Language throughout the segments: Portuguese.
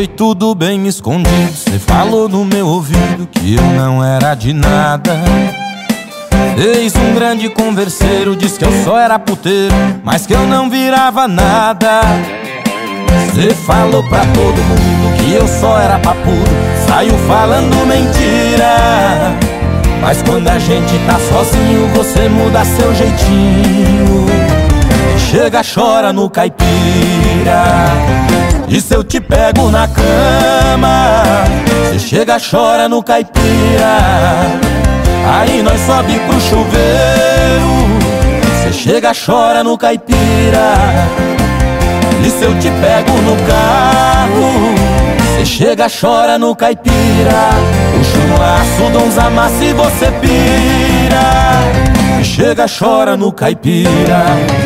Foi tudo bem escondido, cê falou no meu ouvido que eu não era de nada. Fez um grande converseiro, disse que eu só era puteiro, mas que eu não virava nada. Cê falou pra todo mundo que eu só era papudo, saiu falando mentira. Mas quando a gente tá sozinho, você muda seu jeitinho. Chega, chora no caipira, e se eu te pego na cama? Cê chega, chora no caipira, aí nós sobe pro chuveiro. Cê chega, chora no caipira, e se eu te pego no carro? Cê chega, chora no caipira, o churrasco Donza amassa e você pira. E chega, chora no caipira.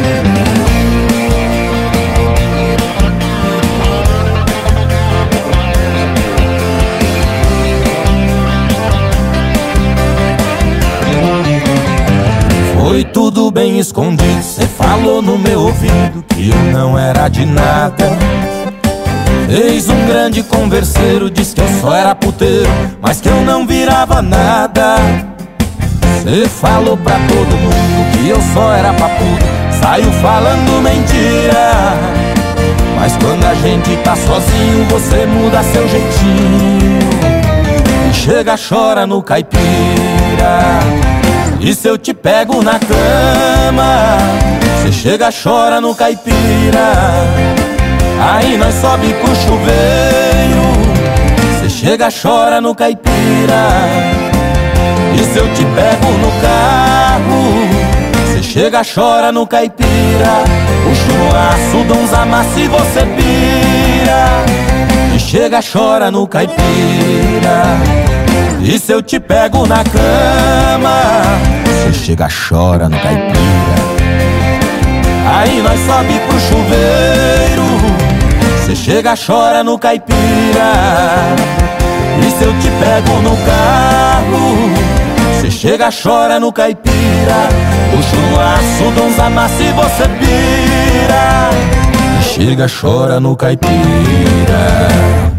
Foi tudo bem escondido, cê falou no meu ouvido que eu não era de nada. Fez um grande converseiro, disse que eu só era puteiro, mas que eu não virava nada. Cê falou pra todo mundo que eu só era papudo, saiu falando mentira. Mas quando a gente tá sozinho, você muda seu jeitinho. E chega, chora no caipira, e se eu te pego na cama? Cê chega, chora no caipira, aí nós sobe pro chuveiro. Cê chega, chora no caipira, e se eu te pego no carro? Cê chega, chora no caipira, o churrasco Donza amassa e você pira. E chega, chora no caipira, e se eu te pego na cama? Cê chega, chora no caipira, aí nós sobe pro chuveiro. Cê chega, chora no caipira, e se eu te pego no carro? Cê chega, chora no caipira, o churrasco Donza amassa e você pira. E chega, chora no caipira.